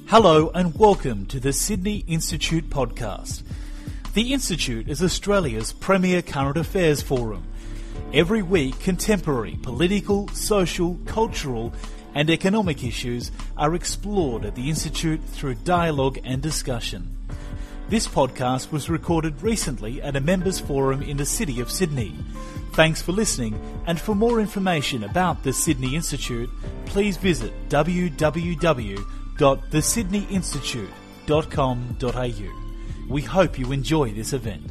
Hello and welcome to the Sydney Institute podcast. The Institute is Australia's premier current affairs forum. Every week, contemporary political, social, cultural and economic issues are explored at the Institute through dialogue and discussion. This podcast was recorded recently at a members' forum in the City of Sydney. Thanks for listening, and for more information about the Sydney Institute, please visit www.thesydneyinstitute.com.au. We hope you enjoy this event.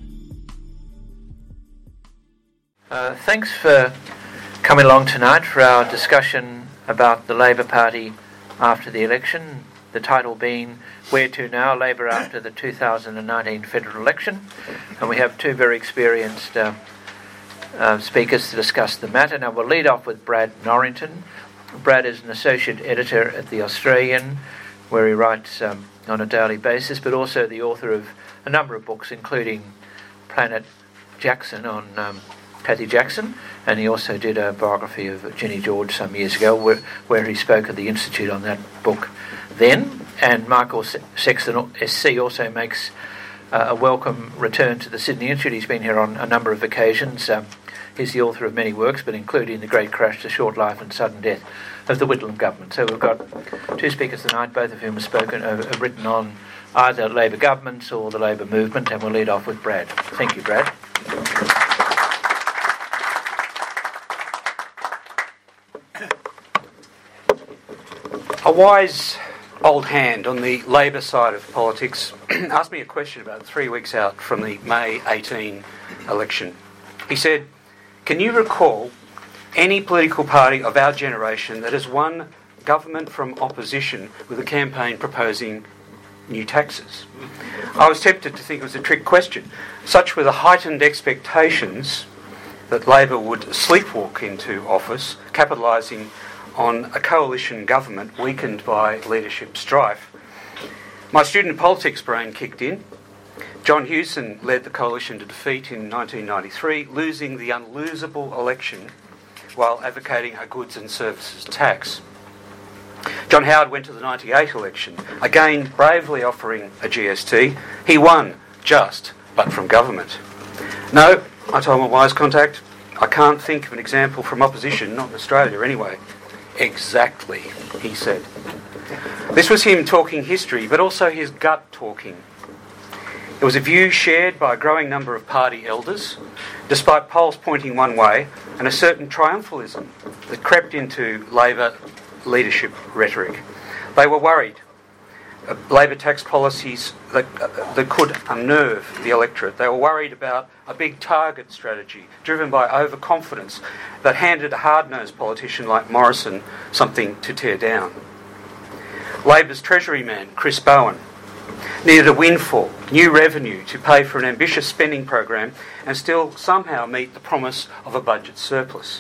Thanks for coming along tonight for our discussion about the Labor Party after the election, the title being Where to Now, Labor After the 2019 Federal Election. And we have two very experienced speakers to discuss the matter. Now we'll lead off with Brad Norrington. Brad is an associate editor at The Australian, where he writes on a daily basis, but also the author of a number of books, including Planet Jackson on Kathy Jackson, and he also did a biography of Jenny George some years ago, where he spoke at the Institute on that book then. And Michael Sexton, SC, also makes a welcome return to the Sydney Institute. He's been here on a number of occasions. He's the author of many works, but including The Great Crash, The Short Life and Sudden Death of the Whitlam Government. So we've got two speakers tonight, both of whom have written on either Labor governments or the Labor movement, and we'll lead off with Brad. Thank you, Brad. A wise old hand on the Labor side of politics asked me a question about 3 weeks out from the May 18 election. He said, "Can you recall any political party of our generation that has won government from opposition with a campaign proposing new taxes?" I was tempted to think it was a trick question. Such were the heightened expectations that Labor would sleepwalk into office, capitalising on a coalition government weakened by leadership strife. My student politics brain kicked in. John Hewson led the coalition to defeat in 1993, losing the unlosable election while advocating a goods and services tax. John Howard went to the 98 election, again bravely offering a GST. He won, just, but from government. "No," I told my wise contact, "I can't think of an example from opposition, not in Australia anyway." "Exactly," he said. This was him talking history, but also his gut talking. It was a view shared by a growing number of party elders, despite polls pointing one way, and a certain triumphalism that crept into Labor leadership rhetoric. They were worried. Labor tax policies that could unnerve the electorate. They were worried about a big target strategy driven by overconfidence that handed a hard-nosed politician like Morrison something to tear down. Labor's Treasury man, Chris Bowen, needed a windfall, new revenue to pay for an ambitious spending program and still somehow meet the promise of a budget surplus.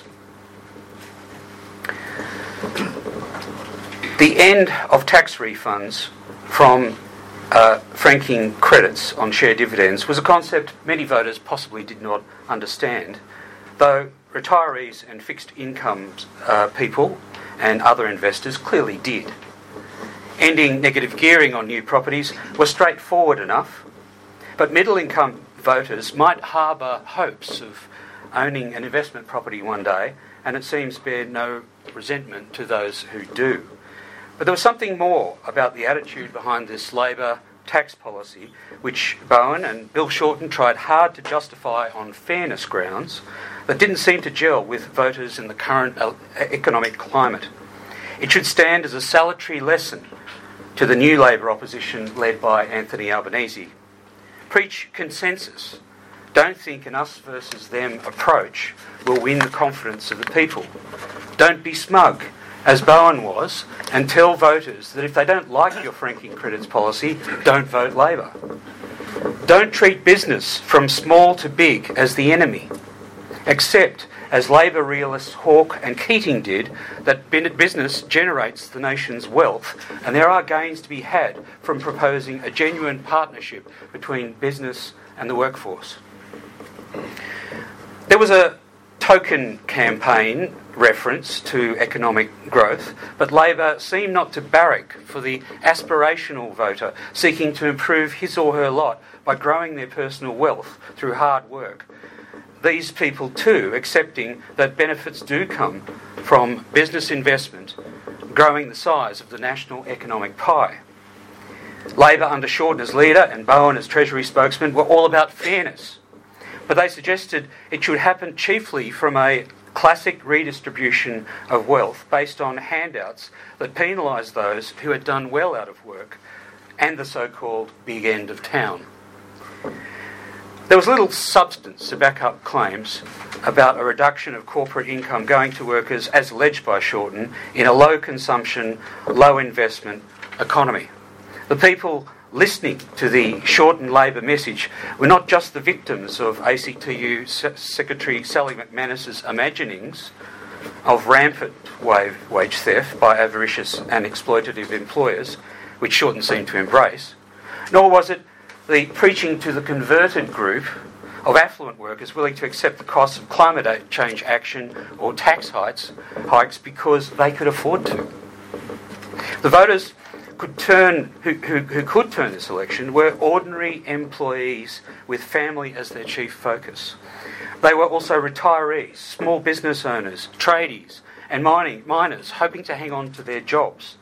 The end of tax refunds from franking credits on share dividends was a concept many voters possibly did not understand, though retirees and fixed income people and other investors clearly did. Ending negative gearing on new properties was straightforward enough, but middle income voters might harbour hopes of owning an investment property one day, and it seems bear no resentment to those who do. But there was something more about the attitude behind this Labor tax policy, which Bowen and Bill Shorten tried hard to justify on fairness grounds, that didn't seem to gel with voters in the current economic climate. It should stand as a salutary lesson to the new Labor opposition led by Anthony Albanese. Preach consensus. Don't think an us versus them approach will win the confidence of the people. Don't be smug, as Bowen was, and tell voters that if they don't like your franking credits policy, don't vote Labor. Don't treat business from small to big as the enemy. Accept, as Labor realists Hawke and Keating did, that business generates the nation's wealth, and there are gains to be had from proposing a genuine partnership between business and the workforce. There was a token campaign reference to economic growth, but Labor seemed not to barrack for the aspirational voter seeking to improve his or her lot by growing their personal wealth through hard work. These people too accepting that benefits do come from business investment, growing the size of the national economic pie. Labor under Shorten as leader and Bowen as Treasury spokesman were all about fairness, but they suggested it should happen chiefly from a classic redistribution of wealth based on handouts that penalised those who had done well out of work and the so-called big end of town. There was little substance to back up claims about a reduction of corporate income going to workers as alleged by Shorten in a low consumption, low investment economy. The people listening to the Shorten Labor message were not just the victims of ACTU Secretary Sally McManus's imaginings of rampant wage theft by avaricious and exploitative employers, which Shorten seemed to embrace, nor was it the preaching to the converted group of affluent workers willing to accept the costs of climate change action or tax hikes because they could afford to. The voters who could turn this election were ordinary employees with family as their chief focus. They were also retirees, small business owners, tradies and miners hoping to hang on to their jobs.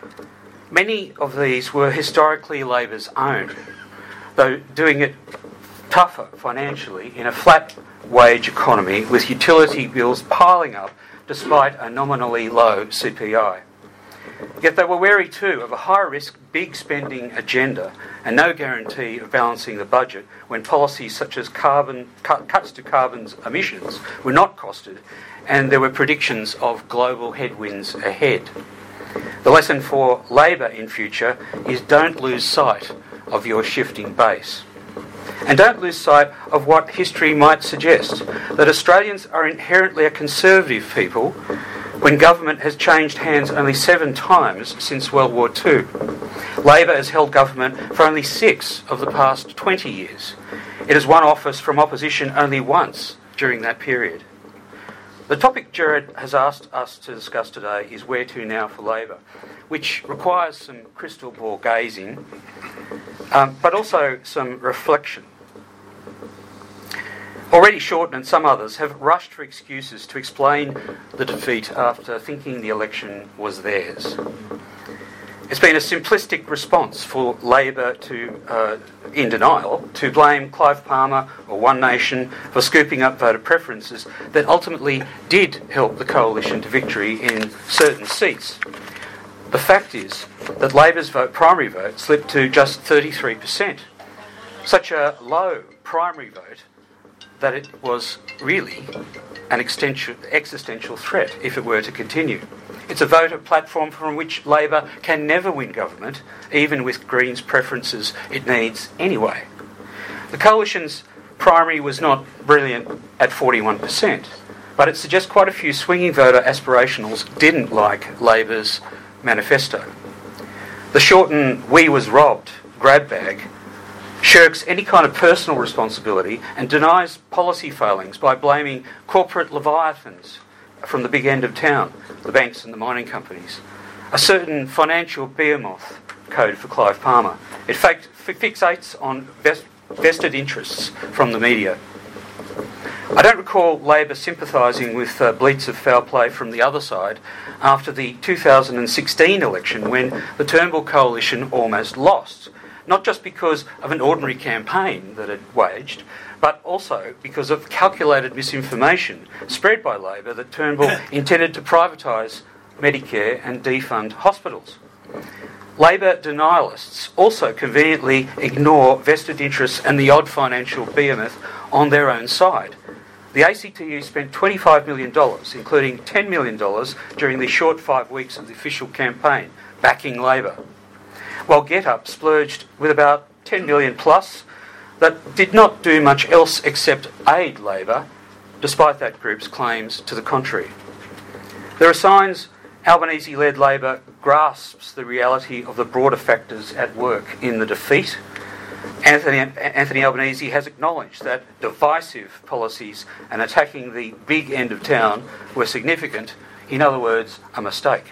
Many of these were historically Labor's own, though doing it tougher financially in a flat wage economy with utility bills piling up despite a nominally low CPI. Yet they were wary too of a high-risk, big spending agenda and no guarantee of balancing the budget when policies such as cuts to carbon emissions were not costed and there were predictions of global headwinds ahead. The lesson for Labor in future is don't lose sight of your shifting base. And don't lose sight of what history might suggest, that Australians are inherently a conservative people when government has changed hands only 7 times since World War II. Labor has held government for only 6 of the past 20 years. It has won office from opposition only once during that period. The topic Jared has asked us to discuss today is where to now for Labor, which requires some crystal ball gazing, but also some reflection. Already Shorten and some others have rushed for excuses to explain the defeat after thinking the election was theirs. It's been a simplistic response for Labor to, in denial, to blame Clive Palmer or One Nation for scooping up voter preferences that ultimately did help the coalition to victory in certain seats. The fact is that Labor's primary vote slipped to just 33%. Such a low primary vote that it was really an existential threat if it were to continue. It's a voter platform from which Labor can never win government, even with Greens' preferences it needs anyway. The coalition's primary was not brilliant at 41%, but it suggests quite a few swinging voter aspirationals didn't like Labor's manifesto. The Shorten "we was robbed" grab bag shirks any kind of personal responsibility and denies policy failings by blaming corporate leviathans from the big end of town, the banks and the mining companies. A certain financial behemoth code for Clive Palmer. It fixates on vested interests from the media. I don't recall Labor sympathising with bleats of foul play from the other side after the 2016 election when the Turnbull coalition almost lost. Not just because of an ordinary campaign that it waged, but also because of calculated misinformation spread by Labor that Turnbull intended to privatise Medicare and defund hospitals. Labor denialists also conveniently ignore vested interests and the odd financial behemoth on their own side. The ACTU spent $25 million, including $10 million during the short 5 weeks of the official campaign, backing Labor, while GetUp splurged with about $10 million plus that did not do much else except aid Labor, despite that group's claims to the contrary. There are signs Albanese-led Labor grasps the reality of the broader factors at work in the defeat Anthony Albanese has acknowledged that divisive policies and attacking the big end of town were significant, in other words, a mistake.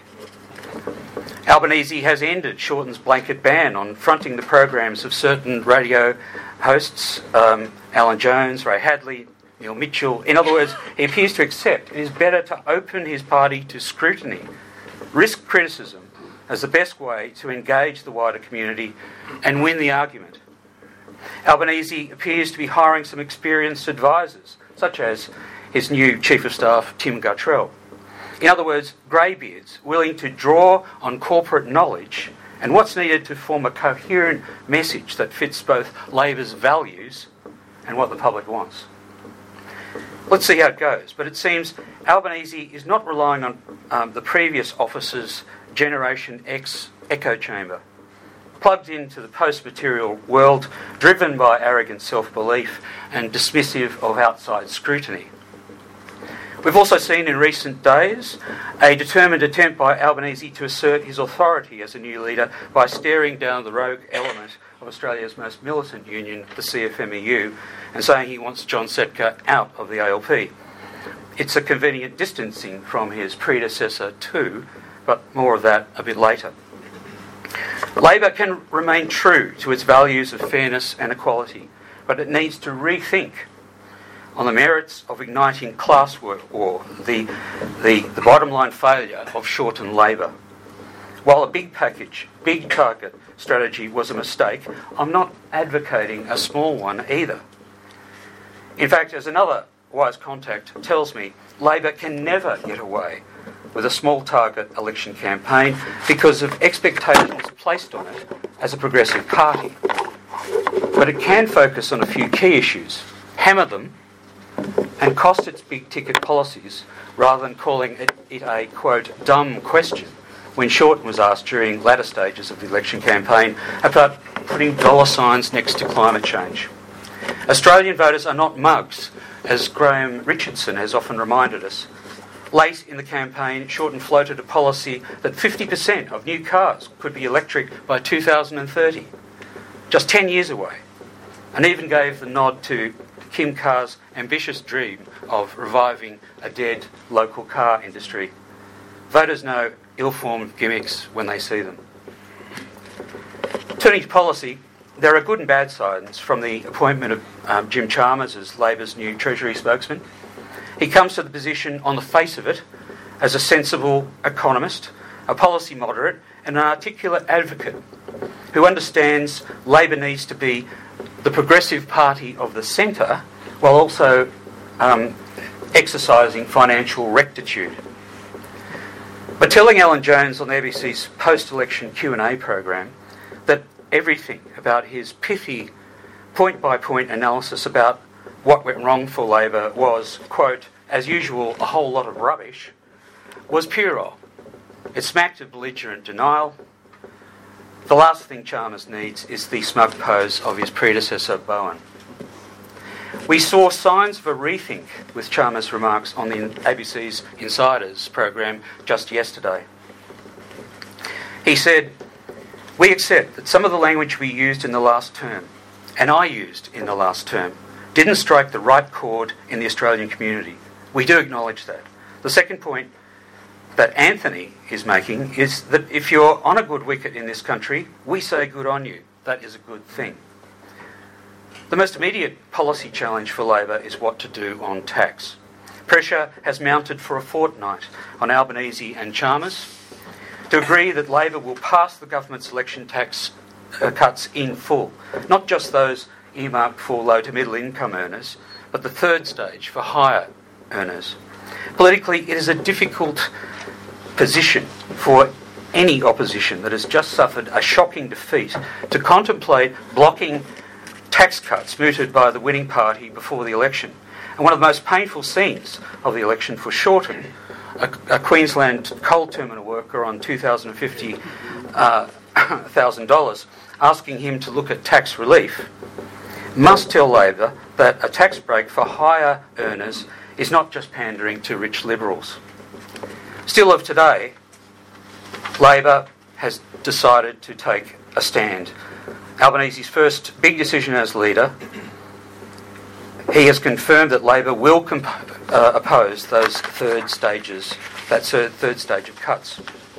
Albanese has ended Shorten's blanket ban on fronting the programs of certain radio hosts, Alan Jones, Ray Hadley, Neil Mitchell. In other words, he appears to accept it is better to open his party to scrutiny, risk criticism as the best way to engage the wider community and win the argument. Albanese appears to be hiring some experienced advisors, such as his new Chief of Staff, Tim Gartrell. In other words, greybeards willing to draw on corporate knowledge and what's needed to form a coherent message that fits both Labor's values and what the public wants. Let's see how it goes. But it seems Albanese is not relying on the previous officer's Generation X echo chamber, plugged into the post-material world, driven by arrogant self-belief and dismissive of outside scrutiny. We've also seen in recent days a determined attempt by Albanese to assert his authority as a new leader by staring down the rogue element of Australia's most militant union, the CFMEU, and saying he wants John Setka out of the ALP. It's a convenient distancing from his predecessor too, but more of that a bit later. Labor can remain true to its values of fairness and equality, but it needs to rethink on the merits of igniting class war, the bottom line failure of Shorten Labor. While a big package, big target strategy was a mistake, I'm not advocating a small one either. In fact, as another wise contact tells me, Labor can never get away with a small target election campaign because of expectations placed on it as a progressive party. But it can focus on a few key issues, hammer them, and cost its big-ticket policies rather than calling it a, quote, dumb question when Shorten was asked during latter stages of the election campaign about putting dollar signs next to climate change. Australian voters are not mugs, as Graham Richardson has often reminded us. Late in the campaign, Shorten floated a policy that 50% of new cars could be electric by 2030, just 10 years away, and even gave the nod to Kim Carr's ambitious dream of reviving a dead local car industry. Voters know ill-formed gimmicks when they see them. Turning to policy, there are good and bad sides from the appointment of Jim Chalmers as Labor's new Treasury spokesman. He comes to the position on the face of it as a sensible economist, a policy moderate and an articulate advocate who understands Labor needs to be the progressive party of the centre while also exercising financial rectitude. But telling Alan Jones on the ABC's post-election Q&A program that everything about his pithy point-by-point analysis about what went wrong for Labor was, quote, as usual, a whole lot of rubbish, was puerile. It smacked of belligerent denial. The last thing Chalmers needs is the smug pose of his predecessor, Bowen. We saw signs of a rethink with Chalmers' remarks on the ABC's Insiders program just yesterday. He said, "We accept that some of the language we used in the last term, and I used in the last term, didn't strike the right chord in the Australian community. We do acknowledge that. The second point that Anthony is making is that if you're on a good wicket in this country, we say good on you. That is a good thing." The most immediate policy challenge for Labor is what to do on tax. Pressure has mounted for a fortnight on Albanese and Chalmers to agree that Labor will pass the government's election tax cuts in full, not just those earmarked for low to middle income earners, but the third stage for higher earners. Politically, it is a difficult position for any opposition that has just suffered a shocking defeat to contemplate blocking tax cuts mooted by the winning party before the election. And one of the most painful scenes of the election for Shorten, a Queensland coal terminal worker on $250,000 asking him to look at tax relief, must tell Labor that a tax break for higher earners is not just pandering to rich Liberals. Still of today, Labor has decided to take a stand. Albanese's first big decision as leader, he has confirmed that Labor will oppose those third stage of cuts.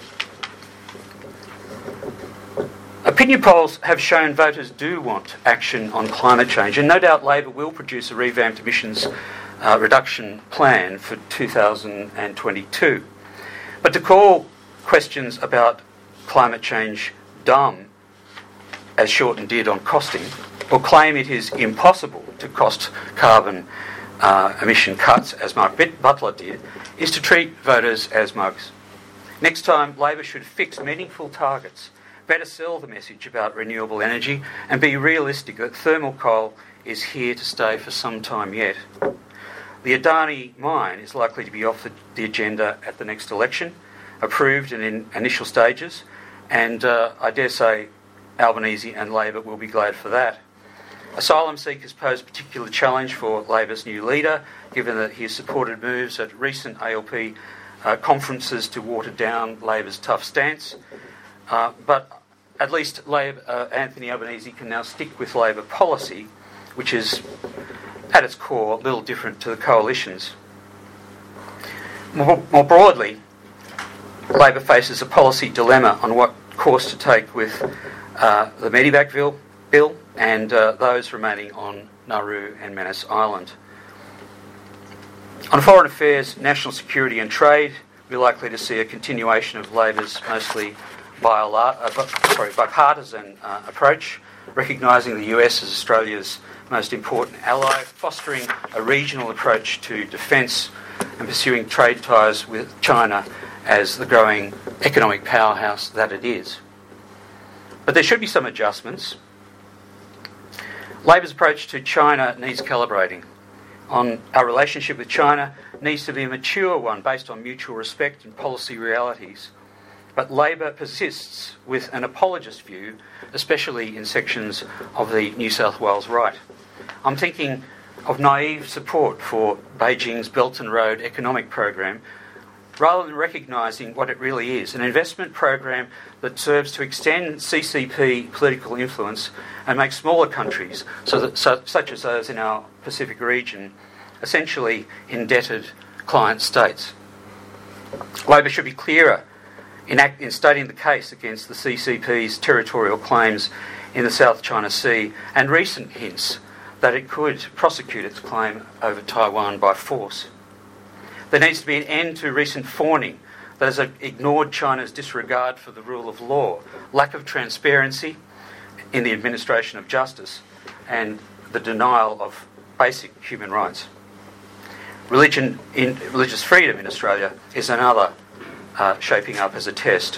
Opinion polls have shown voters do want action on climate change, and no doubt Labor will produce a revamped emissions reduction plan for 2022. But to call questions about climate change dumb, as Shorten did on costing, or claim it is impossible to cost carbon emission cuts, as Mark Butler did, is to treat voters as mugs. Next time, Labor should fix meaningful targets, better sell the message about renewable energy, and be realistic that thermal coal is here to stay for some time yet. The Adani mine is likely to be off the agenda at the next election, approved and in initial stages, and I dare say Albanese and Labor will be glad for that. Asylum seekers pose a particular challenge for Labor's new leader, given that he has supported moves at recent ALP conferences to water down Labor's tough stance. But at least Anthony Albanese can now stick with Labor policy, which is, at its core, a little different to the coalition's. More broadly, Labor faces a policy dilemma on what course to take with the Medevac bill and those remaining on Nauru and Manus Island. On foreign affairs, national security and trade, we're likely to see a continuation of Labor's mostly bipartisan approach, recognising the US as Australia's most important ally, fostering a regional approach to defence, and pursuing trade ties with China as the growing economic powerhouse that it is. But there should be some adjustments. Labor's approach to China needs calibrating. Our relationship with China needs to be a mature one based on mutual respect and policy realities. But Labor persists with an apologist view, especially in sections of the New South Wales right. I'm thinking of naive support for Beijing's Belt and Road economic program, rather than recognising what it really is, an investment program that serves to extend CCP political influence and make smaller countries, such as those in our Pacific region, essentially indebted client states. Labor should be clearer in stating the case against the CCP's territorial claims in the South China Sea and recent hints that it could prosecute its claim over Taiwan by force. There needs to be an end to recent fawning that has ignored China's disregard for the rule of law, lack of transparency in the administration of justice, and the denial of basic human rights. Religious freedom in Australia is another shaping up as a test.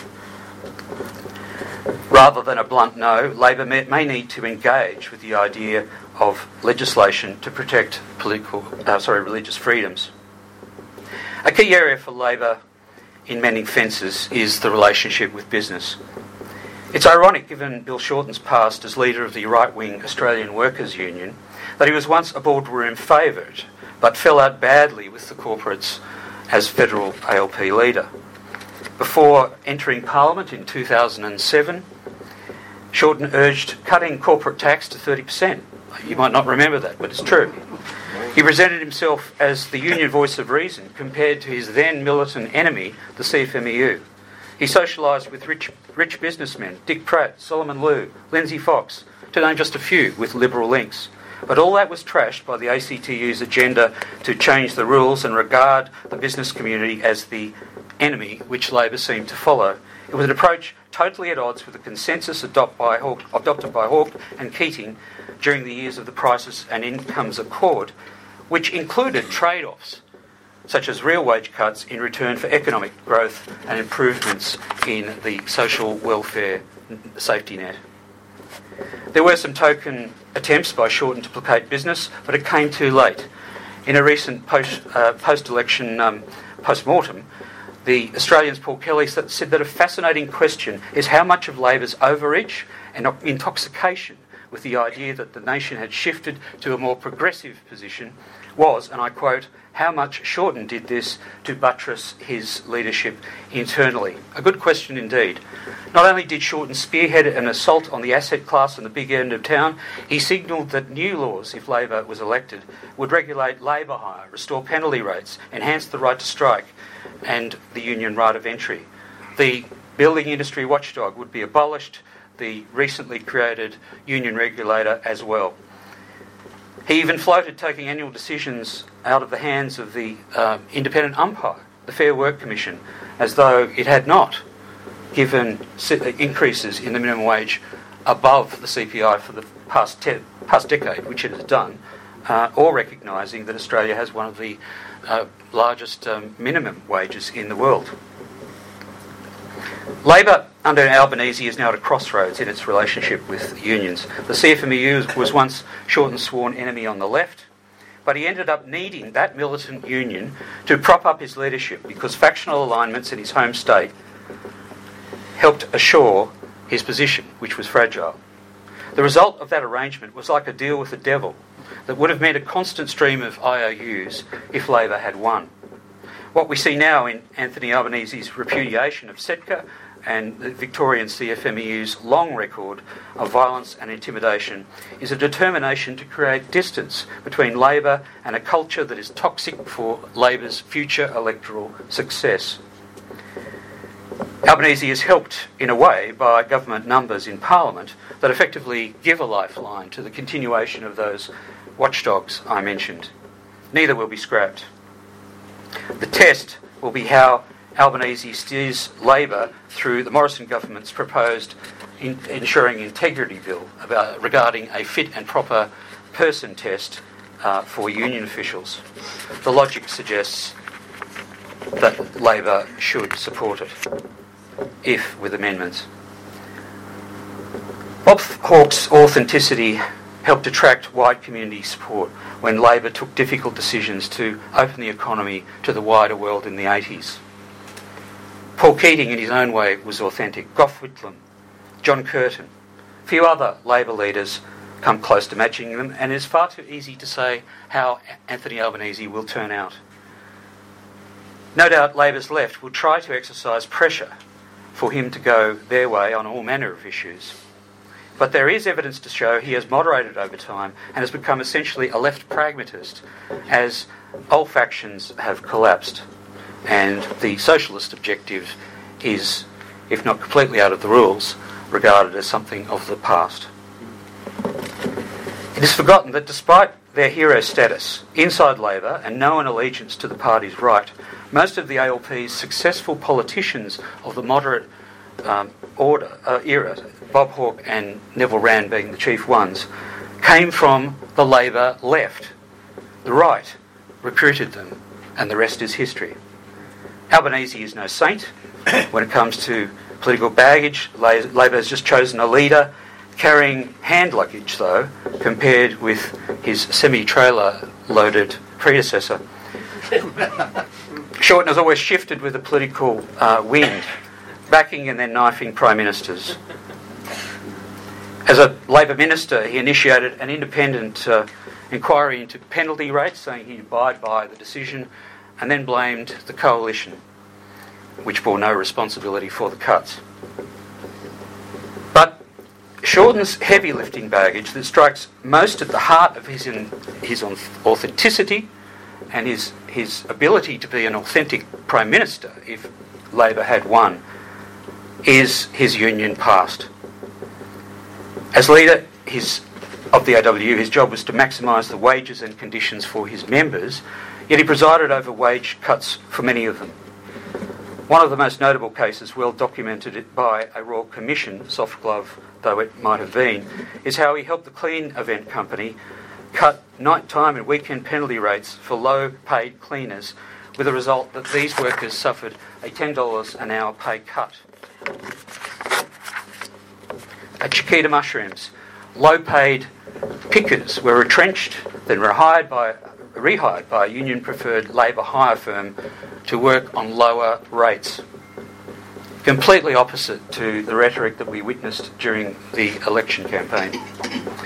Rather than a blunt no, Labor may need to engage with the idea of legislation to protect religious freedoms. A key area for Labor in mending fences is the relationship with business. It's ironic, given Bill Shorten's past as leader of the right-wing Australian Workers' Union, that he was once a boardroom favourite, but fell out badly with the corporates as federal ALP leader. Before entering Parliament in 2007, Shorten urged cutting corporate tax to 30%. You might not remember that, but it's true. He presented himself as the union voice of reason compared to his then militant enemy, the CFMEU. He socialised with rich businessmen, Dick Pratt, Solomon Lew, Lindsay Fox, to name just a few, with liberal links. But all that was trashed by the ACTU's agenda to change the rules and regard the business community as the enemy, which Labor seemed to follow. It was an approach totally at odds with the consensus adopted by Hawke and Keating during the years of the Prices and Incomes Accord, which included trade-offs, such as real wage cuts in return for economic growth and improvements in the social welfare safety net. There were some token attempts by Shorten to placate business, but it came too late. In a recent post-election post-mortem, the Australian's Paul Kelly said that a fascinating question is how much of Labor's overreach and intoxication with the idea that the nation had shifted to a more progressive position was, and I quote, how much Shorten did this to buttress his leadership internally. A good question indeed. Not only did Shorten spearhead an assault on the asset class in the big end of town, he signalled that new laws, if Labor was elected, would regulate labour hire, restore penalty rates, enhance the right to strike and the union right of entry. The building industry watchdog would be abolished, the recently created union regulator as well. He even floated taking annual decisions out of the hands of the independent umpire, the Fair Work Commission, as though it had not given increases in the minimum wage above the CPI for the past decade, which it has done, or recognising that Australia has one of the largest minimum wages in the world. Labor under Albanese is now at a crossroads in its relationship with unions. The CFMEU was once Shorten's sworn enemy on the left, but he ended up needing that militant union to prop up his leadership because factional alignments in his home state helped assure his position, which was fragile. The result of that arrangement was like a deal with the devil that would have meant a constant stream of IOUs if Labor had won. What we see now in Anthony Albanese's repudiation of Setka and the Victorian CFMEU's long record of violence and intimidation is a determination to create distance between Labor and a culture that is toxic for Labor's future electoral success. Albanese is helped, in a way, by government numbers in Parliament that effectively give a lifeline to the continuation of those watchdogs I mentioned. Neither will be scrapped. The test will be how Albanese steers Labor through the Morrison government's proposed ensuring integrity bill regarding a fit and proper person test for union officials. The logic suggests that Labor should support it, if with amendments. Bob Hawke's authenticity helped attract wide community support when Labor took difficult decisions to open the economy to the wider world in the 80s. Paul Keating, in his own way, was authentic. Gough Whitlam, John Curtin, a few other Labor leaders come close to matching them, and it is far too easy to say how Anthony Albanese will turn out. No doubt Labor's left will try to exercise pressure for him to go their way on all manner of issues. But there is evidence to show he has moderated over time and has become essentially a left pragmatist as old factions have collapsed and the socialist objective is, if not completely out of the rules, regarded as something of the past. It is forgotten that despite their hero status inside Labor and known allegiance to the party's right, most of the ALP's successful politicians of the moderate era, Bob Hawke and Neville Wran being the chief ones, came from the Labor left. The right recruited them, and the rest is history. Albanese is no saint when it comes to political baggage. Labor has just chosen a leader carrying hand luggage, though, compared with his semi-trailer loaded predecessor. Shorten has always shifted with the political wind, backing and then knifing prime ministers. As a Labor minister, he initiated an independent inquiry into penalty rates, saying he'd abide by the decision, and then blamed the coalition, which bore no responsibility for the cuts. But Shorten's heavy lifting baggage that strikes most at the heart of his authenticity and his ability to be an authentic Prime Minister, if Labor had won, is his union past. As leader of the AWU, his job was to maximise the wages and conditions for his members, yet he presided over wage cuts for many of them. One of the most notable cases, well documented by a Royal Commission, soft glove though it might have been, is how he helped the Clean Event Company cut night-time and weekend penalty rates for low-paid cleaners, with the result that these workers suffered a $10 an hour pay cut. At Chiquita Mushrooms, low-paid pickers were retrenched, then rehired by a union-preferred labour hire firm to work on lower rates. Completely opposite to the rhetoric that we witnessed during the election campaign.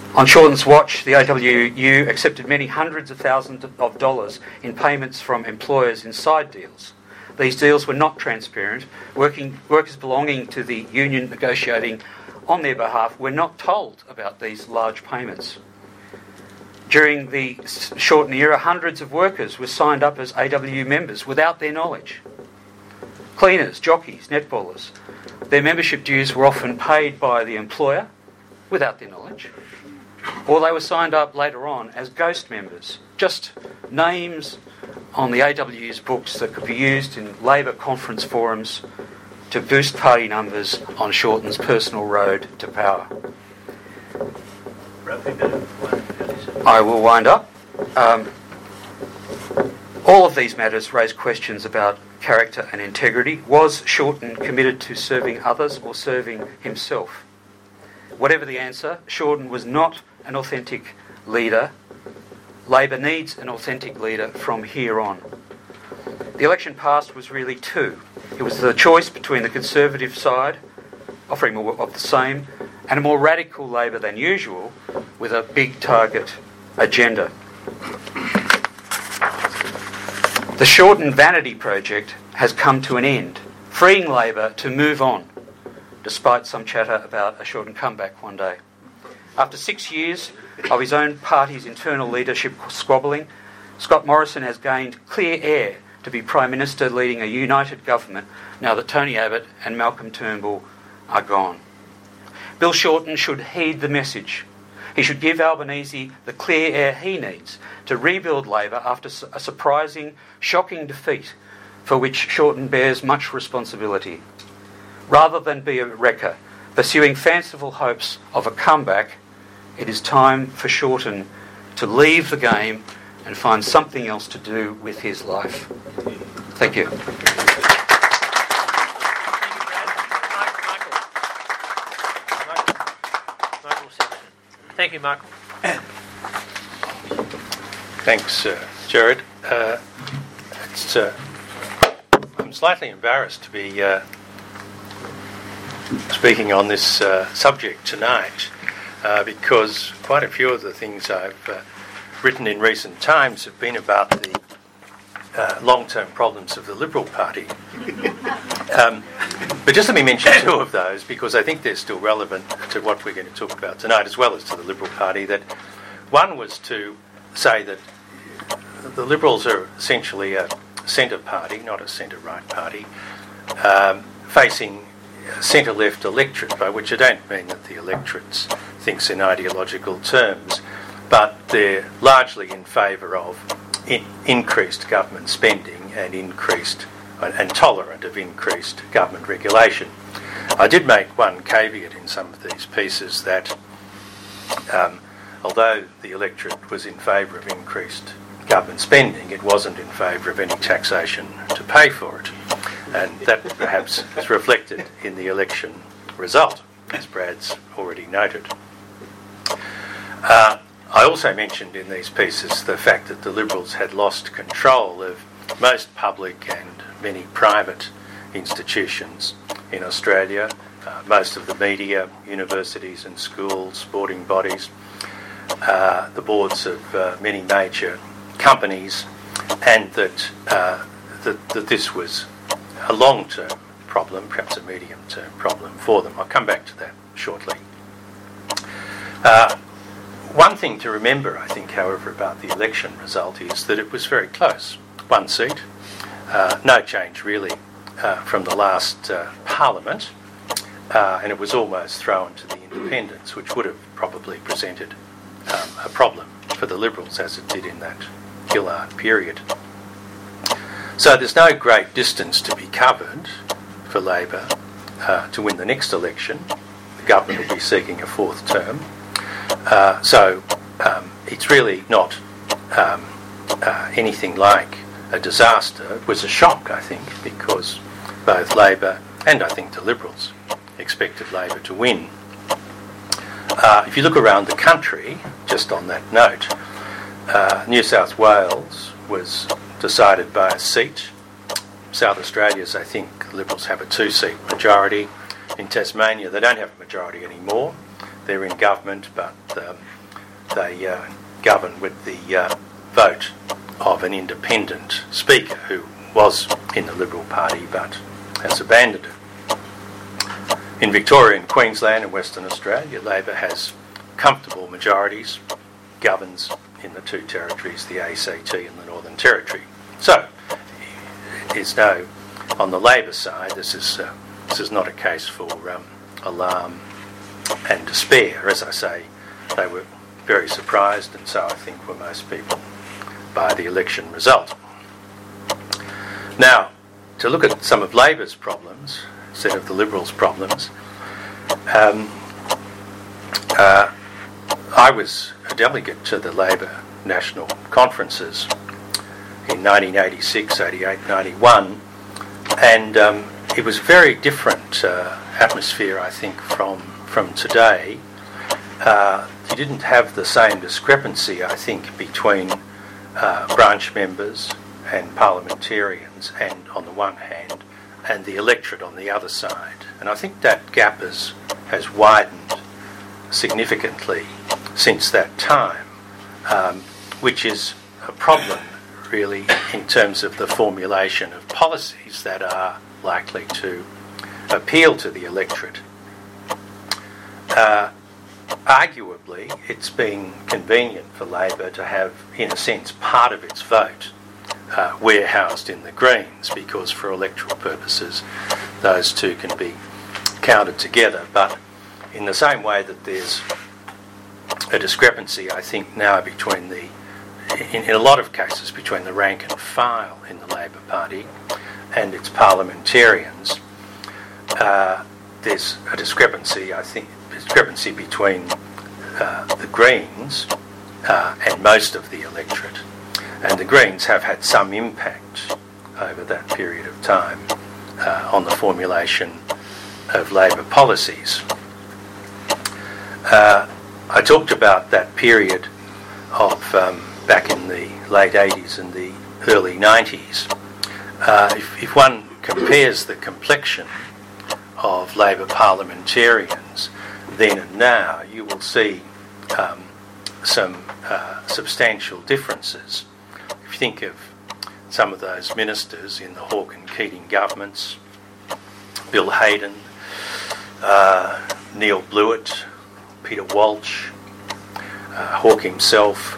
On Shorten's watch, the AWU accepted many hundreds of thousands of dollars in payments from employers in side deals. These deals were not transparent. Workers belonging to the union negotiating on their behalf were not told about these large payments. During the Shorten era, hundreds of workers were signed up as AWU members without their knowledge. Cleaners, jockeys, netballers, their membership dues were often paid by the employer without their knowledge, or they were signed up later on as ghost members, just names on the AWU's books that could be used in Labor conference forums to boost party numbers on Shorten's personal road to power. I will wind up. All of these matters raise questions about character and integrity. Was Shorten committed to serving others or serving himself? Whatever the answer, Shorten was not an authentic leader. Labor needs an authentic leader from here on. The election past was really two. It was the choice between the Conservative side, offering more of the same, and a more radical Labor than usual, with a big target agenda. The Shorten Vanity Project has come to an end, freeing Labor to move on, despite some chatter about a Shorten comeback one day. After 6 years of his own party's internal leadership squabbling, Scott Morrison has gained clear air to be Prime Minister leading a united government now that Tony Abbott and Malcolm Turnbull are gone. Bill Shorten should heed the message. He should give Albanese the clear air he needs to rebuild Labor after a surprising, shocking defeat for which Shorten bears much responsibility. Rather than be a wrecker, pursuing fanciful hopes of a comeback, it is time for Shorten to leave the game and find something else to do with his life. Thank you. Thank you, Michael. Thanks, Jared. I'm slightly embarrassed to be speaking on this subject tonight because quite a few of the things I've written in recent times have been about the long-term problems of the Liberal Party. But just let me mention two of those because I think they're still relevant to what we're going to talk about tonight, as well as to the Liberal Party. That one was to say that the Liberals are essentially a centre party, not a centre-right party, facing centre-left electorate, by which I don't mean that the electorate thinks in ideological terms, but they're largely in favour of increased government spending and tolerant of increased government regulation. I did make one caveat in some of these pieces that although the electorate was in favour of increased government spending, it wasn't in favour of any taxation to pay for it. And that perhaps is reflected in the election result, as Brad's already noted. I also mentioned in these pieces the fact that the Liberals had lost control of most public and many private institutions in Australia, most of the media, universities and schools, sporting bodies, the boards of many major companies, and that this was a long-term problem, perhaps a medium-term problem for them. I'll come back to that shortly. One thing to remember, I think, however, about the election result is that it was very close. One seat, no change really from the last Parliament, and it was almost thrown to the independents, which would have probably presented a problem for the Liberals as it did in that Gillard period. So there's no great distance to be covered for Labor to win the next election. The government will be seeking a fourth term. So it's really not anything like a disaster. It was a shock, I think, because both Labor and I think the Liberals expected Labor to win. If you look around the country, just on that note, New South Wales was decided by a seat. South Australia's, I think, Liberals have a two-seat majority. In Tasmania, they don't have a majority anymore. They're in government, but they govern with the vote of an independent speaker who was in the Liberal Party but has abandoned it. In Victoria and Queensland and Western Australia, Labor has comfortable majorities, governs in the two territories, the ACT and the Northern Territory. So, there's no, on the Labor side, this is not a case for alarm and despair. As I say, they were very surprised, and so I think were most people, by the election result. Now, to look at some of Labor's problems instead of the Liberals' problems, I was a delegate to the Labor national conferences in 1986, 88, 91, and it was a very different atmosphere, I think, from today. You didn't have the same discrepancy, I think, between branch members and parliamentarians, and on the one hand, and the electorate on the other side. And I think that gap has widened significantly since that time, which is a problem, really, in terms of the formulation of policies that are likely to appeal to the electorate. Arguably, it's been convenient for Labor to have, in a sense, part of its vote warehoused in the Greens, because for electoral purposes those two can be counted together. But in the same way that there's a discrepancy, I think, now between in a lot of cases, between the rank and file in the Labor Party and its parliamentarians, there's a discrepancy, I think, between the Greens and most of the electorate. And the Greens have had some impact over that period of time on the formulation of Labor policies. I talked about that period of back in the late 80s and the early 90s. If one compares the complexion of Labor parliamentarians then and now, you will see some substantial differences. If you think of some of those ministers in the Hawke and Keating governments, Bill Hayden, Neil Blewett, Peter Walsh, Hawke himself,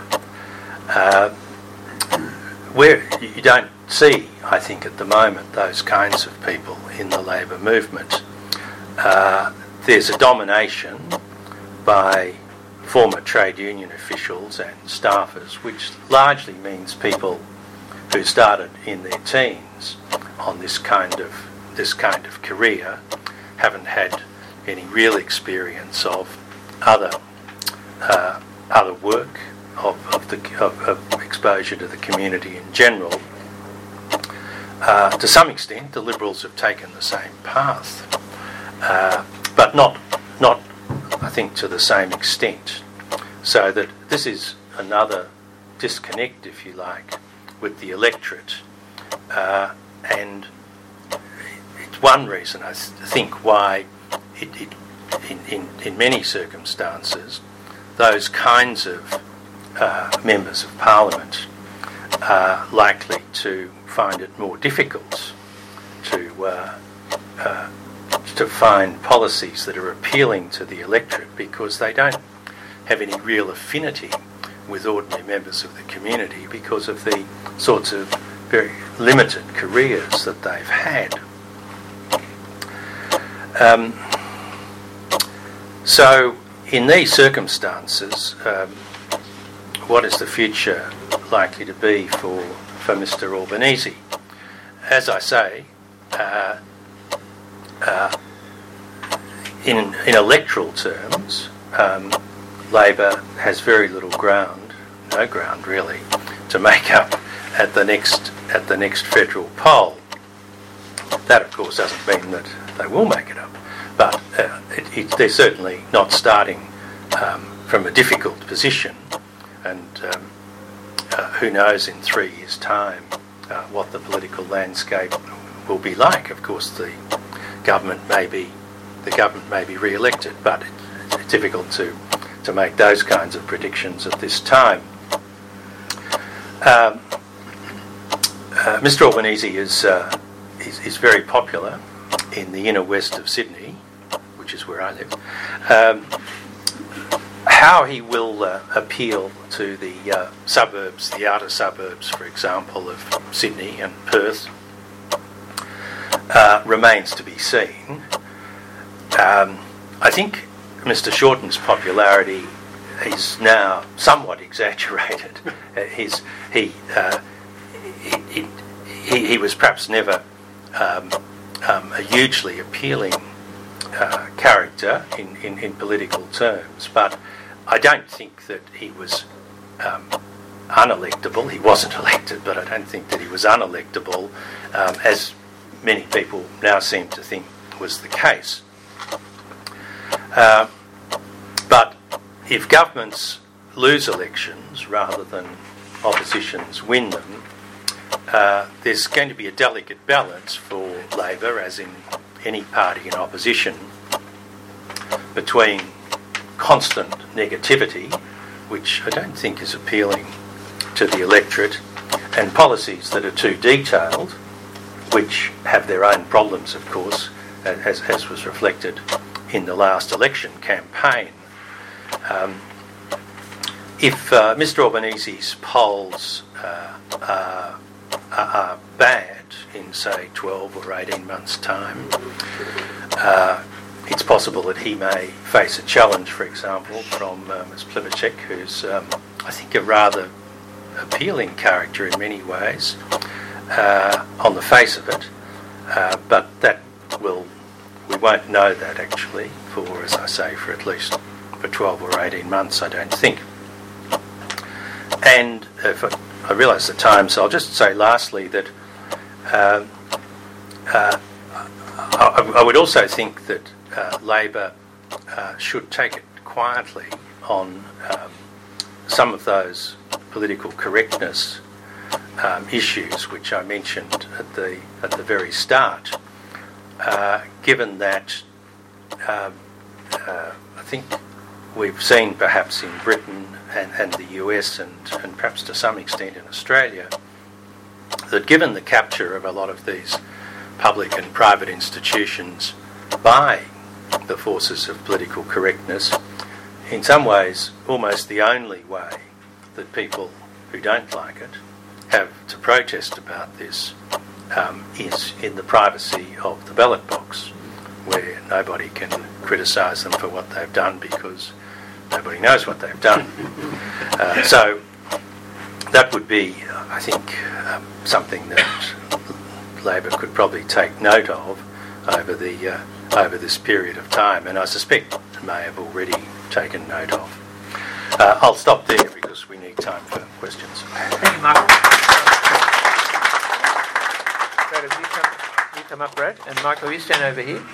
where you don't see, I think, at the moment, those kinds of people in the Labor movement. There's a domination by former trade union officials and staffers, which largely means people who started in their teens on this kind of career, haven't had any real experience of other work, of exposure to the community in general. To some extent, the Liberals have taken the same path, but not I think to the same extent. So that this is another disconnect, if you like, with the electorate, and it's one reason I think why in many circumstances those kinds of members of Parliament are likely to find it more difficult to find policies that are appealing to the electorate, because they don't have any real affinity with ordinary members of the community because of the sorts of very limited careers that they've had. So in these circumstances, what is the future likely to be for Mr Albanese? As I say, in electoral terms, Labor has very little ground, no ground really, to make up at the next federal poll. That, of course, doesn't mean that they will make it up, but they're certainly not starting from a difficult position, and who knows in 3 years' time what the political landscape will be like. Of course, the government may be re-elected, but it's difficult to to make those kinds of predictions at this time. Mr Albanese is very popular in the inner west of Sydney, which is where I live. How he will appeal to the suburbs, the outer suburbs, for example, of Sydney and Perth, remains to be seen. I think Mr Shorten's popularity is now somewhat exaggerated. He was perhaps never a hugely appealing character in political terms, but I don't think that he was unelectable. He wasn't elected, but I don't think that he was unelectable, as many people now seem to think was the case. But if governments lose elections rather than oppositions win them, there's going to be a delicate balance for Labor, as in any party in opposition, between constant negativity, which I don't think is appealing to the electorate, and policies that are too detailed, which have their own problems, of course, as was reflected in the last election campaign. If Mr Albanese's polls are bad in, say, 12 or 18 months' time, it's possible that he may face a challenge, for example, from Ms Plibersek, who's, I think, a rather appealing character in many ways, on the face of it, but we won't know that actually for, as I say, for at least for 12 or 18 months, I don't think. And I realise the time, so I'll just say lastly that I would also think that Labor should take it quietly on some of those political correctness issues which I mentioned at the very start, given that I think we've seen perhaps in Britain and the US and perhaps to some extent in Australia, that given the capture of a lot of these public and private institutions by the forces of political correctness, in some ways almost the only way that people who don't like it have to protest about this is in the privacy of the ballot box, where nobody can criticise them for what they've done because nobody knows what they've done. So that would be, I think, something that Labor could probably take note of over this period of time, and I suspect may have already taken note of. I'll stop there because we need time for questions. Thank you, Michael. Brad, you come up, Brad, and Michael, you stand over here.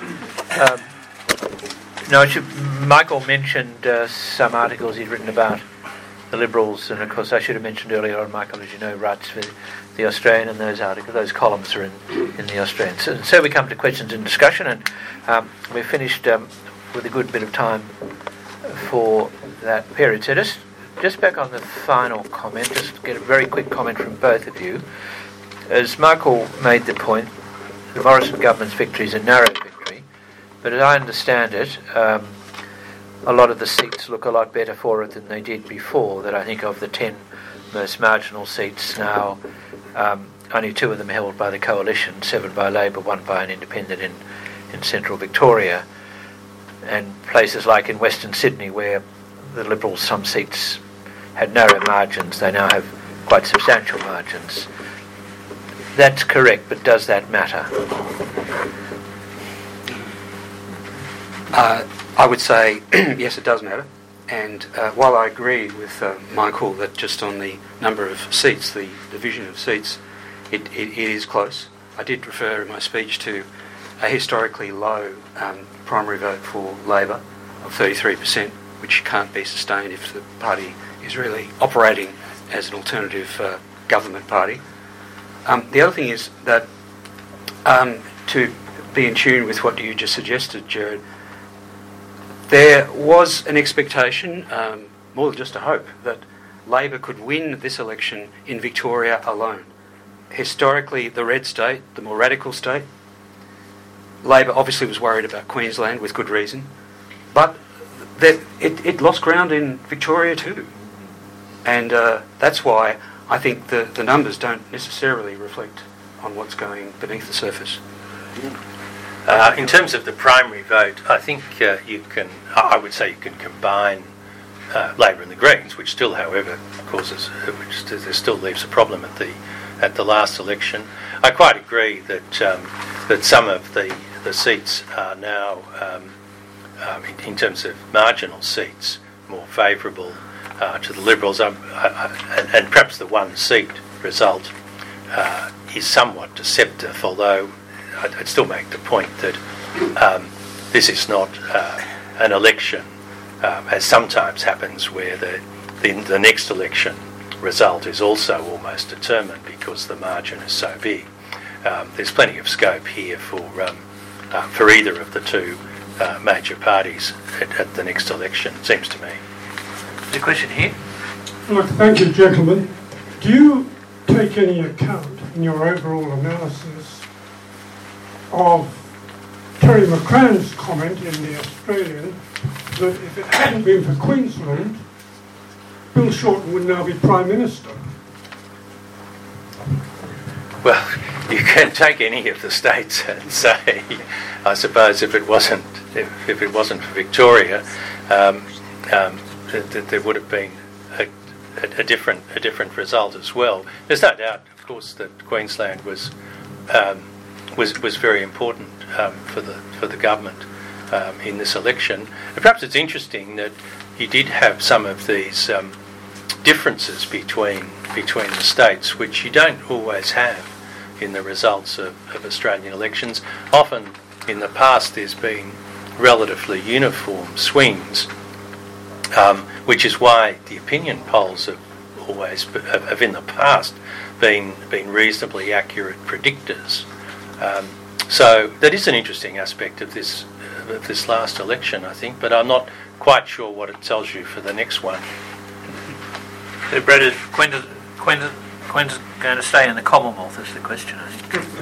Michael mentioned some articles he'd written about the Liberals, and of course I should have mentioned earlier on, Michael, as you know, writes for the Australian, and those articles, those columns are in the Australian. So we come to questions and discussion, and we've finished with a good bit of time for that period. So just back on the final comment, just get a very quick comment from both of you. As Michael made the point, the Morrison government's victory is a narrow victory, but as I understand it, a lot of the seats look a lot better for it than they did before. That I think of the 10 most marginal seats now, only 2 of them held by the coalition, 7 by Labor, 1 by an independent in central Victoria, and places like in Western Sydney where the Liberals, some seats had narrow margins, they now have quite substantial margins. That's correct, but does that matter? I would say yes, it does matter. And while I agree with Michael that just on the number of seats, the division of seats, it is close. I did refer in my speech to a historically low primary vote for Labor of 33%, which can't be sustained if the party is really operating as an alternative government party. The other thing is that to be in tune with what you just suggested, Gerard, There was an expectation, more than just a hope, that Labor could win this election in Victoria alone. Historically, the red state, the more radical state, Labor obviously was worried about Queensland with good reason, but it lost ground in Victoria too. And that's why I think the numbers don't necessarily reflect on what's going beneath the surface. In terms of the primary vote, I think I would say you can combine Labor and the Greens, which still, however, there still leaves a problem at the last election. I quite agree that some of the seats are now, in terms of marginal seats, more favourable to the Liberals, and perhaps the one seat result is somewhat deceptive, although I'd still make the point that this is not an election, as sometimes happens, where the next election result is also almost determined because the margin is so big. There's plenty of scope here for either of the two major parties at the next election, it seems to me. There's a question here. Look, thank you, gentlemen. Do you take any account in your overall analysis of Terry McCrann's comment in The Australian that if it hadn't been for Queensland, Bill Shorten would now be Prime Minister? Well, you can take any of the states and say, I suppose, if it wasn't for Victoria, there would have been a different result as well. There's no doubt, of course, that Queensland was very important for the government in this election. And perhaps it's interesting that you did have some of these differences between the states, which you don't always have in the results of Australian elections. Often in the past there's been relatively uniform swings, which is why the opinion polls have in the past been reasonably accurate predictors. So that is an interesting aspect of this last election, I think, but I'm not quite sure what it tells you for the next one. So, Brad, Queen's going to stay in the Commonwealth is the question, I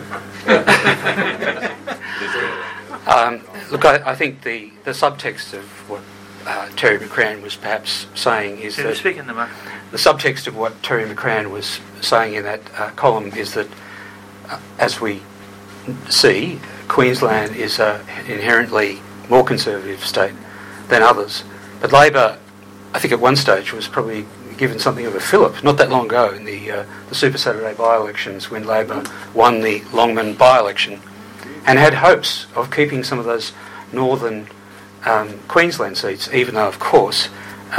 think. Look, I think the subtext of what Terry McCrann was perhaps saying is that speak in the mic. The subtext of what Terry McCrann was saying in that column is that, as we see, Queensland is an inherently more conservative state than others. But Labor, I think at one stage, was probably given something of a fillip not that long ago in the Super Saturday by-elections when Labor won the Longman by-election and had hopes of keeping some of those northern Queensland seats, even though, of course,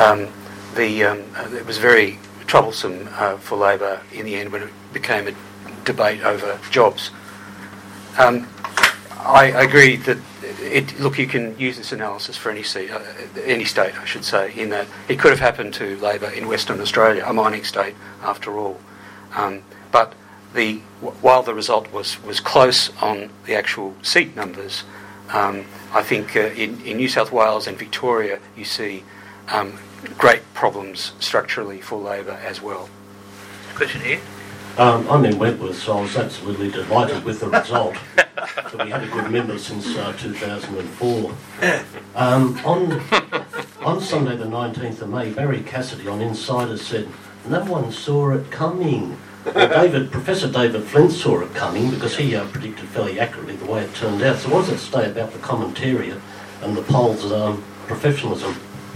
it was very troublesome for Labor in the end when it became a debate over jobs. I agree that you can use this analysis for any state, I should say, in that it could have happened to Labor in Western Australia, a mining state after all. But while the result was close on the actual seat numbers, I think in New South Wales and Victoria you see great problems structurally for Labor as well. Question here. I'm in Wentworth, so I was absolutely delighted with the result. So we had a good member since 2004. On Sunday the 19th of May, Barry Cassidy on Insider said, no one saw it coming. Well, Professor David Flint saw it coming because he predicted fairly accurately the way it turned out. So what does it say about the commentariat and the polls' professionalism?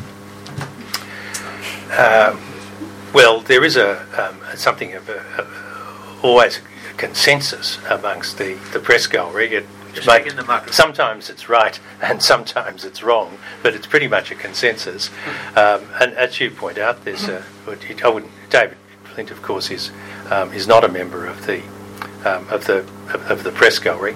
Well, there is something of always a consensus amongst the press gallery. Sometimes it's right and sometimes it's wrong, but it's pretty much a consensus. And as you point out, David Flint, of course, is not a member of the press gallery.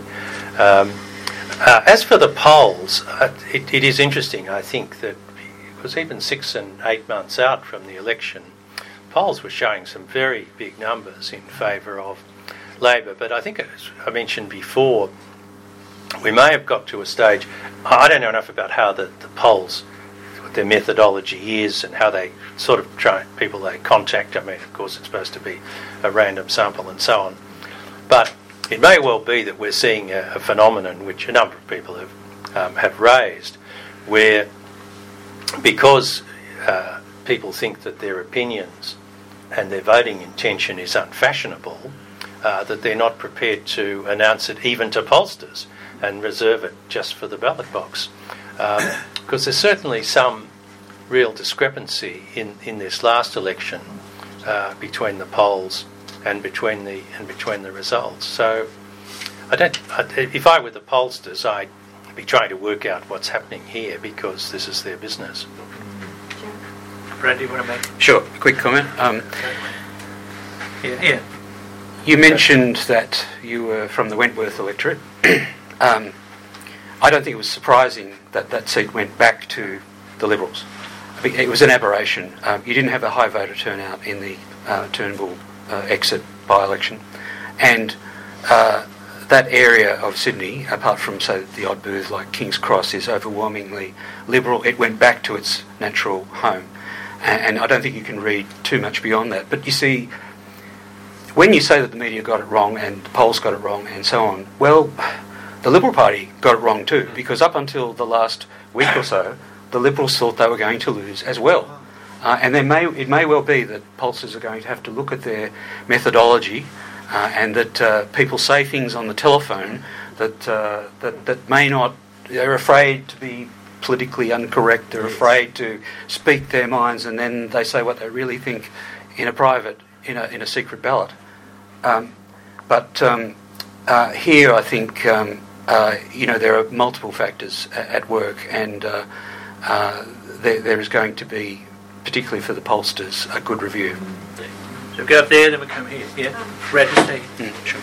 As for the polls, it is interesting. I think that because even 6 and 8 months out from the election, polls were showing some very big numbers in favour of Labor. But I think, as I mentioned before, we may have got to a stage, I don't know enough about how the polls, what their methodology is and how they sort of try people they contact. I mean, of course, it's supposed to be a random sample and so on. But it may well be that we're seeing a phenomenon which a number of people have raised, where because people think that their opinions and their voting intention is unfashionable, that they're not prepared to announce it even to pollsters and reserve it just for the ballot box. Because there's certainly some real discrepancy in this last election between the polls and between the results. So if I were the pollsters, I'd be trying to work out what's happening here, because this is their business. Brad, do you want to make? Sure, a quick comment. Yeah. You mentioned that you were from the Wentworth electorate. I don't think it was surprising that that seat went back to the Liberals. I think it was an aberration. You didn't have a high voter turnout in the Turnbull exit by-election, and that area of Sydney, apart from, say, the odd booth like King's Cross, is overwhelmingly Liberal. It went back to its natural home, and I don't think you can read too much beyond that. But you see, when you say that the media got it wrong and the polls got it wrong and so on, well, the Liberal Party got it wrong too, because up until the last week or so, the Liberals thought they were going to lose as well. And it may well be that pollsters are going to have to look at their methodology, and that people say things on the telephone that may not. They're afraid to be politically incorrect. They're afraid to speak their minds, and then they say what they really think in a secret ballot. But here, I think there are multiple factors at work, and there is going to be, particularly for the pollsters, a good review. So go up there, then we come here. Yeah, Brad, just take it. Sure.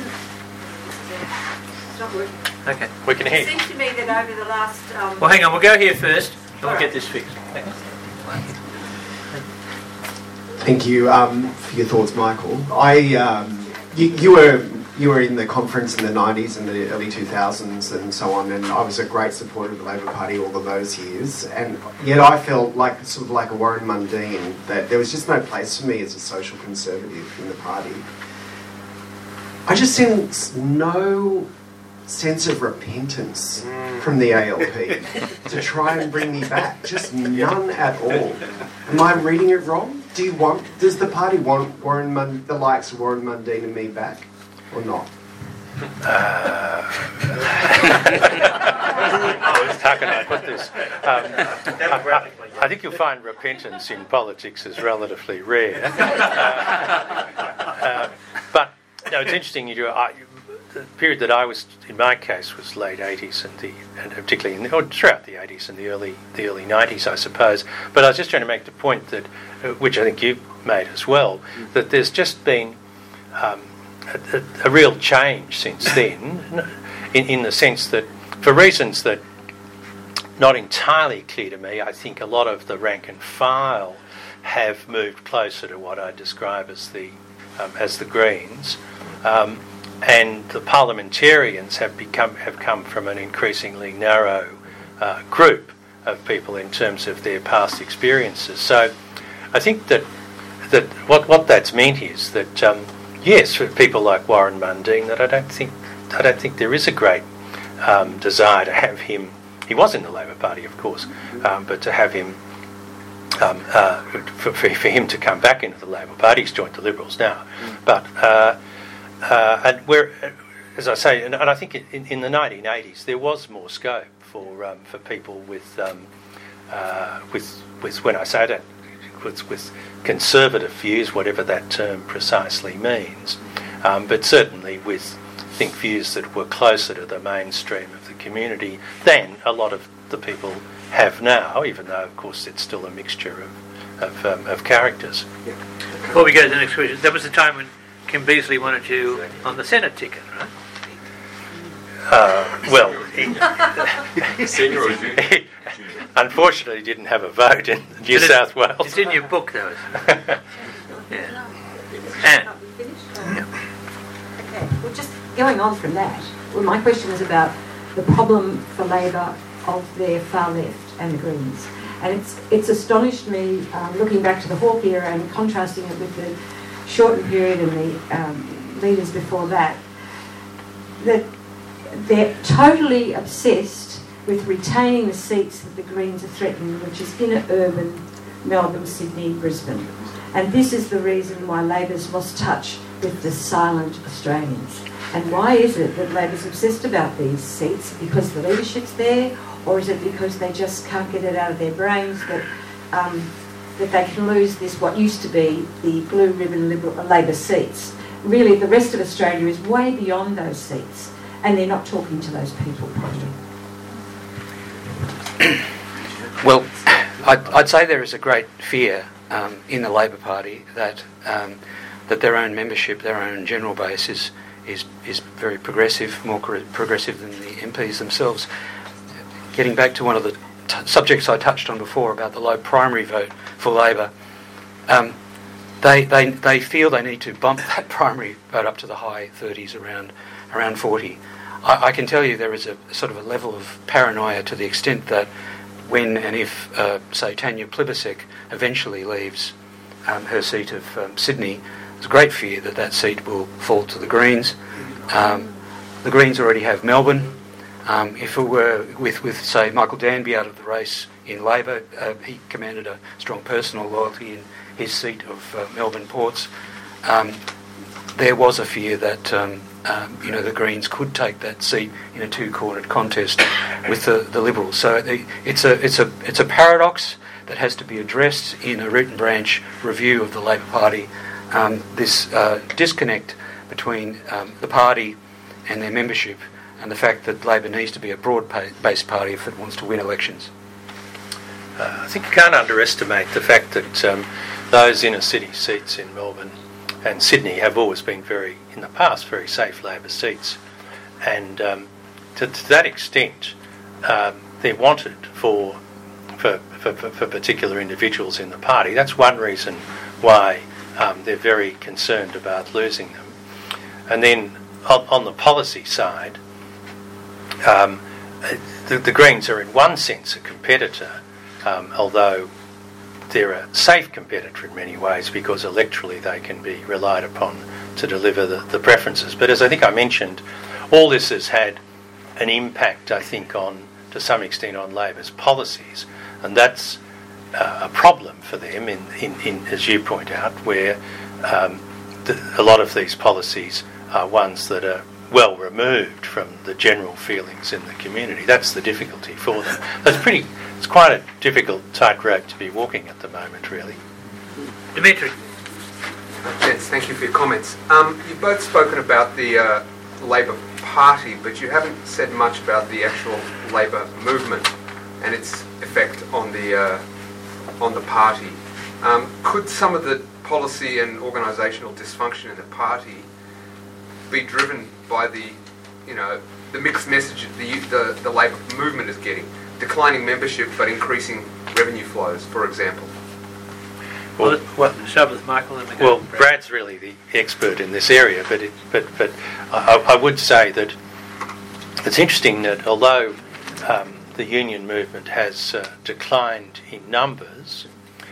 It's not working. Okay. We can hear. It seems to me that over the last... Well, hang on. We'll go here first, and we'll get this fixed. Thank you for your thoughts, Michael. You were in the conference in the 90s and the early 2000s and so on, and I was a great supporter of the Labor Party all of those years, and yet I felt like sort of like a Warren Mundine, that there was just no place for me as a social conservative in the party. I just sense no sense of repentance from the ALP to try and bring me back. Just none at all. Am I reading it wrong? Does the party want the likes of Warren Mundine and me back, or not? How can I put this? I think you'll find repentance in politics is relatively rare. But no, it's interesting. The period that I was, in my case, was late 80s and particularly throughout the 80s and the early 90s, I suppose. But I was just trying to make the point that, which I think you made as well, that there's just been a real change since then, in the sense that, for reasons that not entirely clear to me, I think a lot of the rank and file have moved closer to what I describe as the Greens. And the parliamentarians have come from an increasingly narrow group of people in terms of their past experiences. So I think that what that's meant is that yes, for people like Warren Mundine, that I don't think there is a great desire to have him. He was in the Labor Party, of course, but to have him for him to come back into the Labor Party. He's joined the Liberals now, but. And where, as I say, and I think in the 1980s there was more scope for people with when I say that, with conservative views, whatever that term precisely means, but certainly with views that were closer to the mainstream of the community than a lot of the people have now, even though of course it's still a mixture of characters. Yeah. Before we go to the next question, that was the time when Kim Beazley wanted you on the Senate ticket, right? Senior or junior? Unfortunately, didn't have a vote in New South Wales. It's in your book, though. Yeah. Anne. Okay. Well, just going on from that, my question is about the problem for Labor of their far left and the Greens. And it's astonished me, looking back to the Hawke era and contrasting it with the Shorten period and the leaders before that, that they're totally obsessed with retaining the seats that the Greens are threatening, which is inner urban Melbourne, Sydney, Brisbane. And this is the reason why Labor's lost touch with the silent Australians. And why is it that Labor's obsessed about these seats? Because the leadership's there, or is it because they just can't get it out of their brains that that they can lose this, what used to be the blue ribbon Labor seats? Really, the rest of Australia is way beyond those seats, and they're not talking to those people properly. Well, I'd say there is a great fear in the Labor Party that their own membership, their own general base is very progressive, more progressive than the MPs themselves. Getting back to one of the subjects I touched on before about the low primary vote for Labor, they feel they need to bump that primary vote up to the high 30s, around 40. I can tell you there is a sort of a level of paranoia to the extent that when and if, say, Tanya Plibersek eventually leaves her seat of Sydney, there's a great fear that that seat will fall to the Greens. The Greens already have Melbourne. If it were with, say, Michael Danby out of the race in Labor, he commanded a strong personal loyalty in his seat of Melbourne Ports. There was a fear that the Greens could take that seat in a two-cornered contest with the Liberals. So it's a paradox that has to be addressed in a root and branch review of the Labor Party. This disconnect between the party and their membership, and the fact that Labor needs to be a broad-based party if it wants to win elections. I think you can't underestimate the fact that those inner city seats in Melbourne and Sydney have always been in the past, very safe Labor seats. And to that extent, they're wanted for particular individuals in the party. That's one reason why they're very concerned about losing them. And then on the policy side, the Greens are in one sense a competitor, although they're a safe competitor in many ways because electorally they can be relied upon to deliver the preferences. But as I think I mentioned, all this has had an impact, I think, to some extent on Labor's policies, and that's a problem for them, in as you point out, where a lot of these policies are ones that are well removed from the general feelings in the community. That's the difficulty for them. It's quite a difficult tightrope to be walking at the moment, really. Dimitri. Gents, thank you for your comments. You've both spoken about the Labor Party, but you haven't said much about the actual Labor movement and its effect on the party. Could some of the policy and organisational dysfunction in the party be driven by the mixed message the Labor movement is getting? Declining membership but increasing revenue flows, for example. Well, start with Michael and then well, Brad's really the expert in this area, but I would say that it's interesting that although the union movement has declined in numbers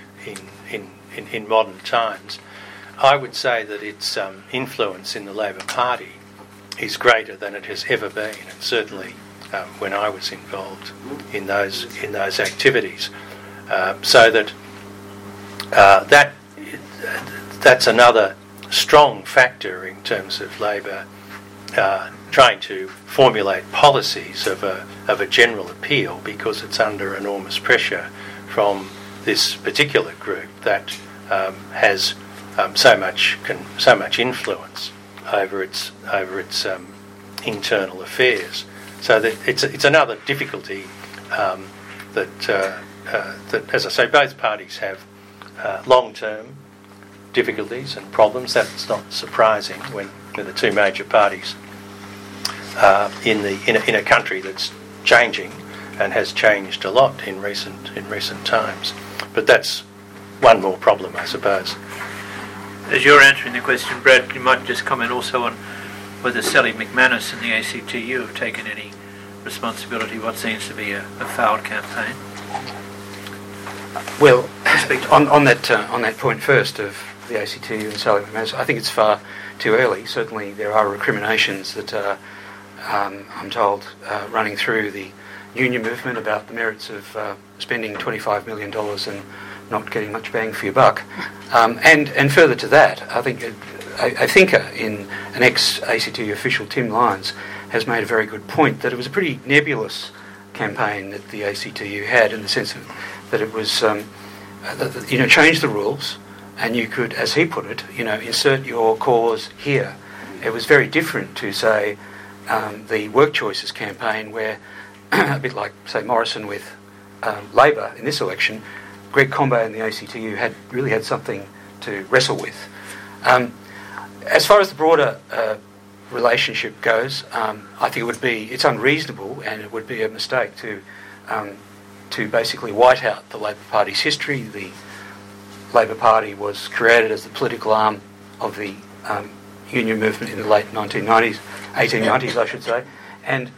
in modern times, I would say that its influence in the Labor Party is greater than it has ever been, and certainly when I was involved in those activities. So that's another strong factor in terms of Labor trying to formulate policies of a general appeal, because it's under enormous pressure from this particular group that has so much influence over its internal affairs. So that it's another difficulty that, as I say, both parties have long-term difficulties and problems. That's not surprising when the two major parties in a country that's changing and has changed a lot in recent times. But that's one more problem, I suppose. As you're answering the question, Brad, you might just comment also on whether Sally McManus and the ACTU have taken any responsibility what seems to be a failed campaign? Well, on that point first of the ACTU and Sally McManus, I think it's far too early. Certainly there are recriminations that are, I'm told, running through the union movement about the merits of spending $25 million and not getting much bang for your buck. And further to that, I think a thinker in an ex-ACTU official, Tim Lyons, has made a very good point that it was a pretty nebulous campaign that the ACTU had, in the sense of that it was, change the rules, and you could, as he put it, insert your cause here. It was very different to, say, the Work Choices campaign, where, a bit like, say, Morrison with Labor in this election, Greg Combet and the ACTU really had something to wrestle with. As far as the broader relationship goes, I think it's unreasonable, and it would be a mistake to basically white out the Labor Party's history. The Labor Party was created as the political arm of the union movement in the late 1890s, I should say, and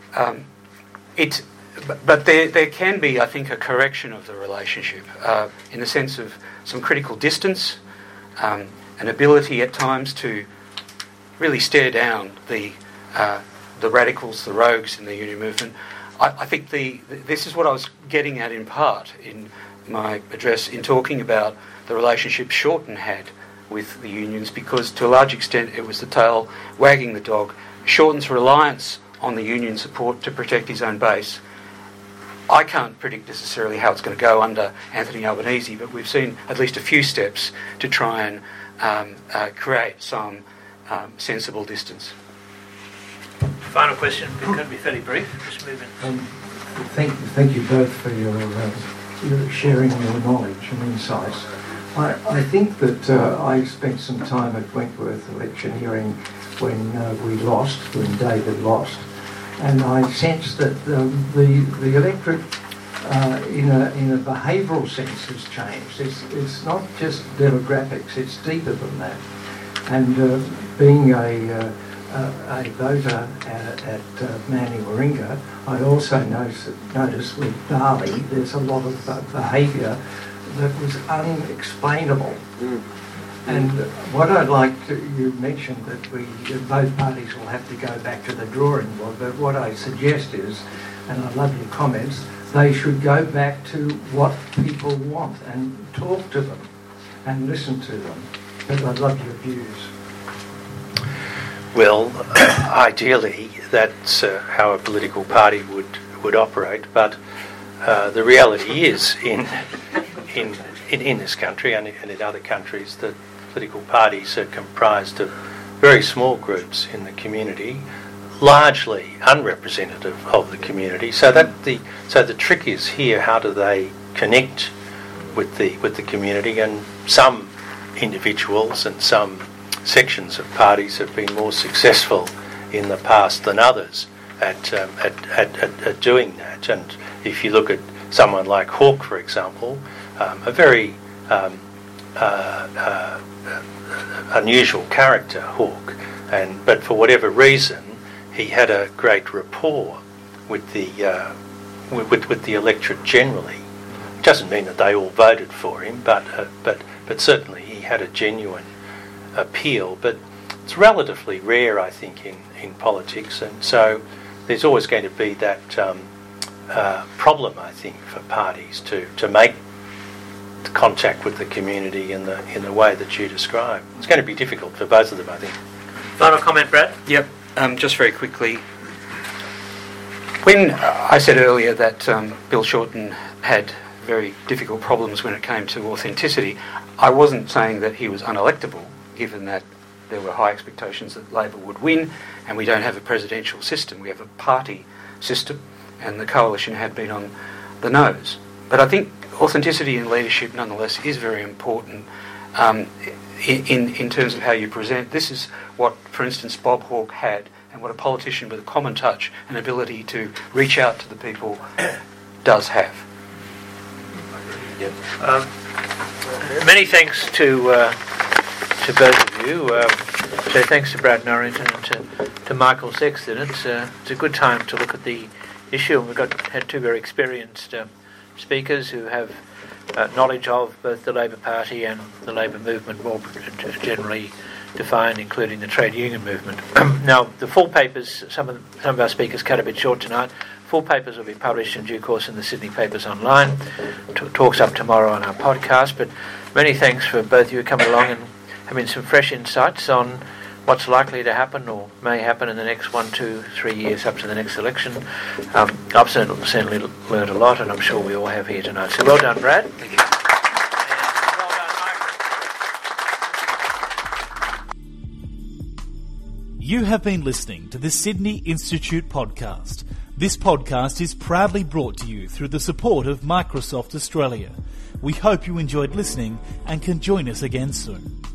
But there can be, I think, a correction of the relationship in the sense of some critical distance, an ability at times to really stare down the radicals, the rogues in the union movement. I think this is what I was getting at in part in my address in talking about the relationship Shorten had with the unions, because to a large extent it was the tail wagging the dog. Shorten's reliance on the union support to protect his own base. I can't predict necessarily how it's going to go under Anthony Albanese, but we've seen at least a few steps to try and create some sensible distance. Final question, it can be fairly brief. Just moving. Thank you both for your sharing your knowledge and insights. I think that I spent some time at Wentworth electioneering when when David lost. And I sense that the electorate, in a behavioural sense, has changed. It's not just demographics; it's deeper than that. And being a voter at Manning Warringah, I also noticed with Darley, there's a lot of behaviour that was unexplainable. And what I'd like you mentioned that both parties will have to go back to the drawing board, but what I suggest is, and I love your comments, they should go back to what people want and talk to them and listen to them. But I love your views. Well, ideally, that's how a political party would operate, but the reality is in this country and in other countries that political parties are comprised of very small groups in the community, largely unrepresentative of the community. So the trick is here: how do they connect with the community? And some individuals and some sections of parties have been more successful in the past than others at doing that. And if you look at someone like Hawke, for example, a very unusual character, Hawke, but for whatever reason he had a great rapport with the electorate generally. It doesn't mean that they all voted for him, but certainly he had a genuine appeal. But it's relatively rare, I think, in politics, and so there's always going to be that problem, I think, for parties to make contact with the community in the way that you describe. It's going to be difficult for both of them, I think. Final comment, Brad? Yep. Just very quickly. When I said earlier that Bill Shorten had very difficult problems when it came to authenticity, I wasn't saying that he was unelectable, given that there were high expectations that Labor would win, and we don't have a presidential system. We have a party system, and the coalition had been on the nose. But I think authenticity in leadership, nonetheless, is very important in terms of how you present. This is what, for instance, Bob Hawke had, and what a politician with a common touch and ability to reach out to the people does have. Yep. Many thanks to both of you. So thanks to Brad Norrington and to Michael Sexton. It's a good time to look at the issue, and we've had two very experienced speakers who have knowledge of both the Labor Party and the Labor movement more generally defined, including the trade union movement. Now, the full papers, some of our speakers cut a bit short tonight. Full papers will be published in due course in the Sydney Papers Online. Talk's up tomorrow on our podcast, but many thanks for both of you coming along and having some fresh insights on what's likely to happen or may happen in the next 1, 2, 3 years up to the next election. I've certainly learned a lot, and I'm sure we all have here tonight. So well done, Brad. Thank you. You have been listening to the Sydney Institute podcast. This podcast is proudly brought to you through the support of Microsoft Australia. We hope you enjoyed listening and can join us again soon.